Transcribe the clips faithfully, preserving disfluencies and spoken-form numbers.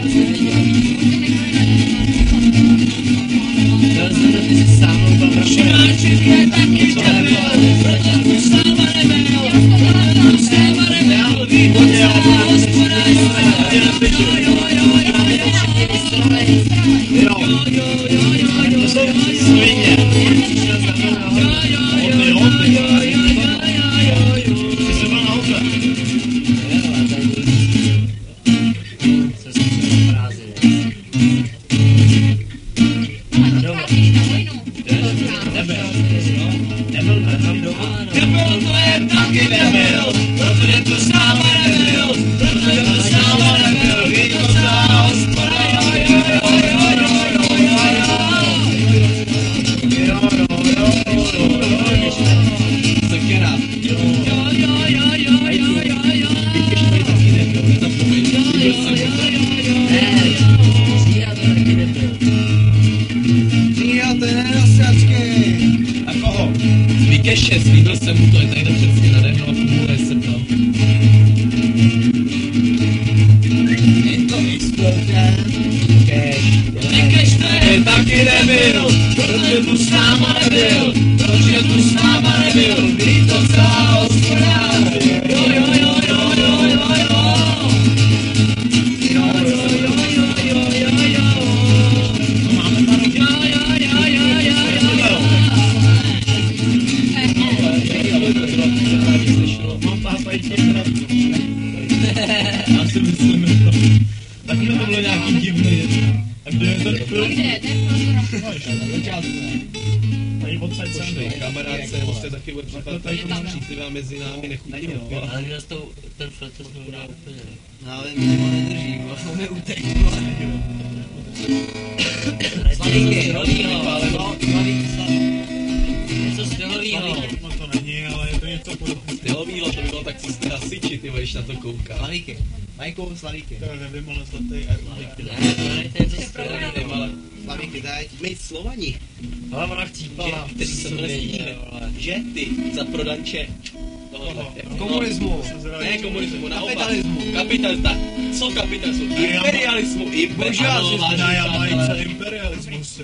Komunismu. Ne komunismu, naopak. Kapitalismu. Kapitalismu. Co kapitalismu? Imperialismu. Imperialismu. Na Jamajce imperialismus.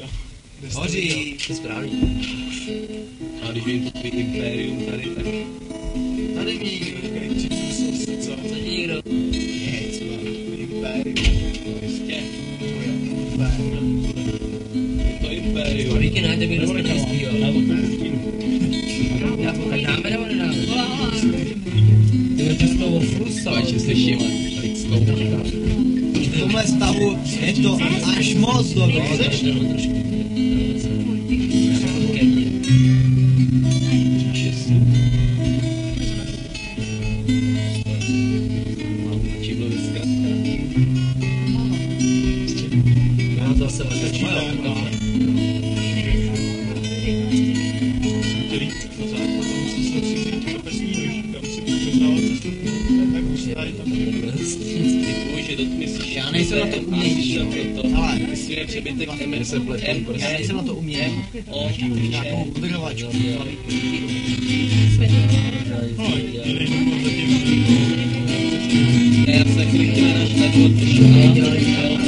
Hoří. Správně. A když jim to imperium tady, tak... Tady mi Co? Co nikdo? Nic, imperium. Jistě. Imperium. Je to imperium. Slavíky najde mi dost nejistý, jo. Já pokud dáme nebo nedáme? Ty to z toho frusa. Pojď, slyšíme. Lidskou. V tomhle stavu je to až moc dobré. Zase otečí. Já nejsem na to umění. Ale ty si je přebytek M S M, já nejsem na to umění. O, nějakou udržovačku. Já se klikne na šledu odlišovat.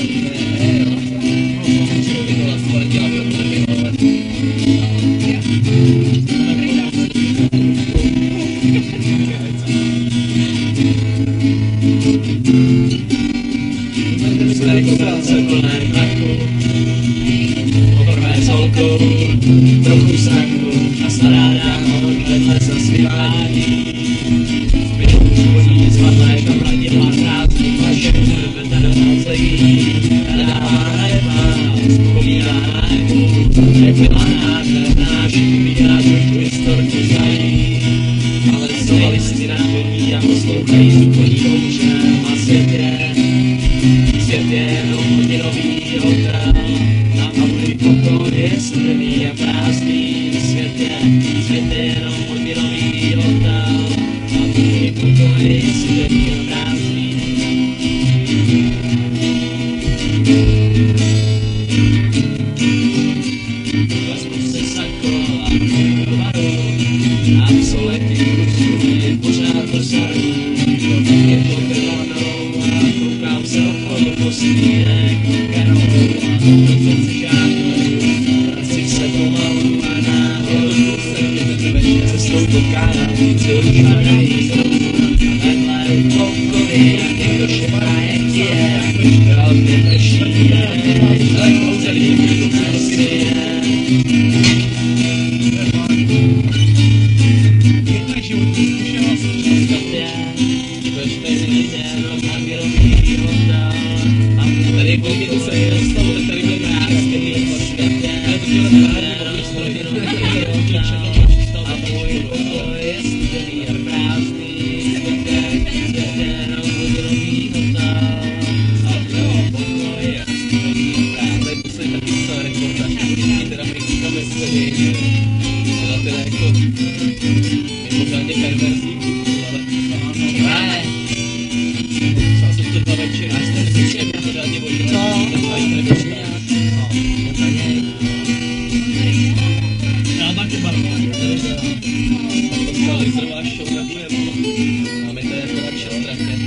Trochu strachu a stará dáma vedle se svívání. Zbytí spadlé kamradě má krásný vaše, vedle názejí. Dává neba, vzpomíná na eku, nebyla nádherná, šipíná trošku historku znají. Ale zdali si nám a poslouchají duchovní kouře, má světě svínek, Karolova, to se žádnou, vrací se pomalu a náhodou se mě večer cestou potkávám, co už nejí znovu, vedle pokoji, a někdo šepá, jak je, velmi prší je, ale pouze líbí, co si je. Jedna životní zkušenost. Tady je kolik to se dostalo, tak tady bude krásný. Ale to dělat a můj pokoj je studený a prázdný, jenom budrový hotel. A můj pokoj je studený a prázdný. tady museli taky psal reportáž, který teda Mexika ve Svedě. Byla teda jako mimořádně perverzní, ale Ne, psal jsem to dva večery. A jste si všem mimořádně možná, ten mají reportáž. Já taky barvu. Potkali se váš show nebudeme. Máme tady jako na čestrache.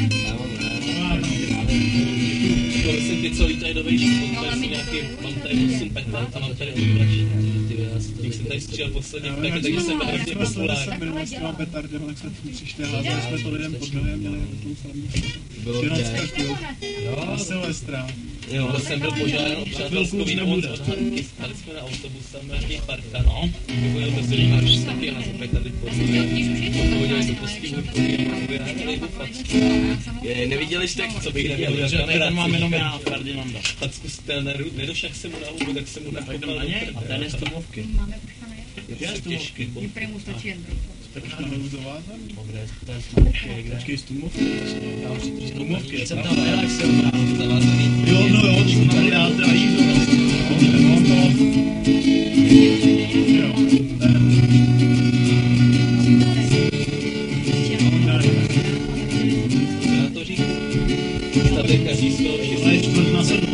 Jako myslím, ty, co lítají do vejší, potkali jsem nějaký, mám tady osm petal a mám tady odbračení. Když jsem tady střílel posledně v peke, takže jsem hrozně populární. Minule s těma petardem, jak jsme přišli házeli jsme to lidem pod nohy a měli tu slavní. Bylo Že děj. nadskakují. Na Silvestra. Jo, ale jsem byl požádán o přátelskou výpomoc od Hanky. Stali jsme na autobus, tam byl nějaký parka, no. Vychodil bez lidí, máš taky na zopek tady pod pochodili do postihu, vyhrádali do facku. Je, neviděli jste, co bych neměl udělat kameraci. Mám jenom já, Ferdinanda. Facku jste nedošel jsem mu na hubu, tak jsem mu nakopal do prdele. A ten je z Tumovky. Máme pchané. Je to těžký, bo. Něpremu stačí jen trochu. Počkej, z Tumovky. Z Tumovky. Jsem tam byl, jak jsem zavázaný. Jo, no jo, co tady dáte a jízdo. No to... Jo. Co na to říct? Staveka řízko, Ale je čtvrt na sedm.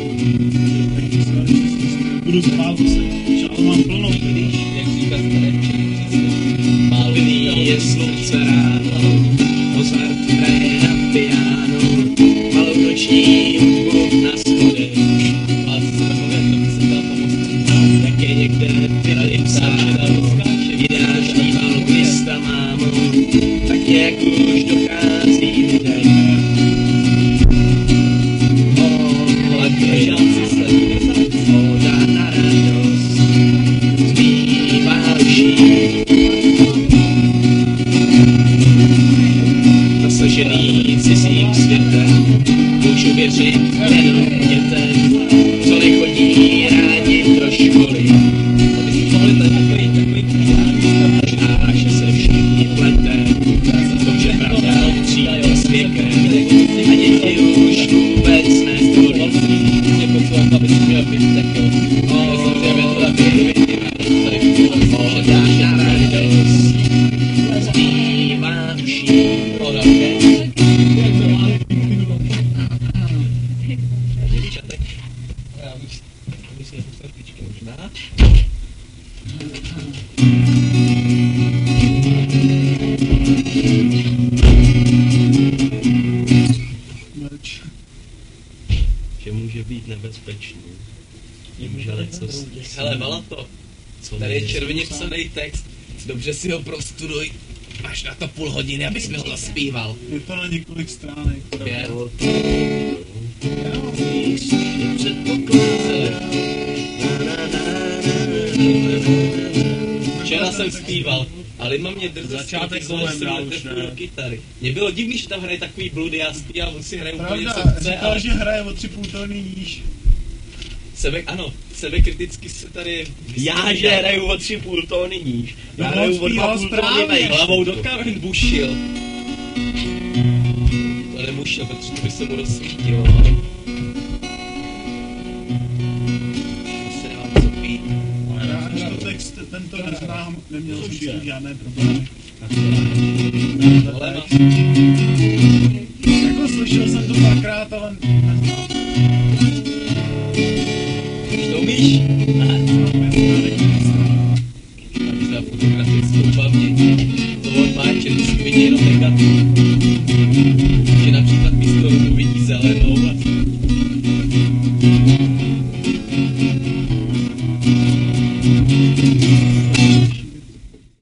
Budu spát zase. Šálu mám plnou. když, jak říká staré včely, malý je slunce ráno, Mozart hraje na piano, malou noční hudbu na schodech. a co se takové, to by se dá pomoct. Tak je někde tady psát, vydáš býval Krista, mámo, tak nějak už dochází dech. O, mladé Žáci se voda na radost, zbývá vší. Zasažený cizím světem, můžu věřit jenom dětem, co nechodí rádi do školy. aby si mohli tady takový, takový Možná, že se všichni plete, dobře pravda přijde s věkem, a děti už vůbec nezdolí. jako co, aby si měl být takhle. O, voda na radost, zbývá vší. Děvčatek. Já bych bych si nepustil pičky možná. Mlč. Že může být nebezpečný. Může lecos. Hele, Valato, Co tady je nejde. červeně psaný text. Dobře si ho prostuduj. Máš na to půl hodiny, abys mi ho zaspíval. Je to na několik stránek. Pět. Včera jsem zpíval, ale mám mě drze Začátek zpívat, kolem, já už jsem ne. do kytary. Mně bylo divný, že tam hraje takový bludy, já zpívám, on si hraje úplně co Pravda, chce, říkal, ale že hraje o tři půl tóny níž. sebe, ano, sebekriticky se tady... Já, že hraju o tři půl tóny níž. Já No, hraju on o dva zpíval půl tóny správně. vejš. Hlavou do kamen bušil. To nebušil, protože to by se mu rozsvítilo. Asi nemám co pít. Já až to text tento neznám, neměl jsem s tím žádné problémy. Tohle má... Jako slyšel jsem to párkrát, ale neznám. Už to umíš?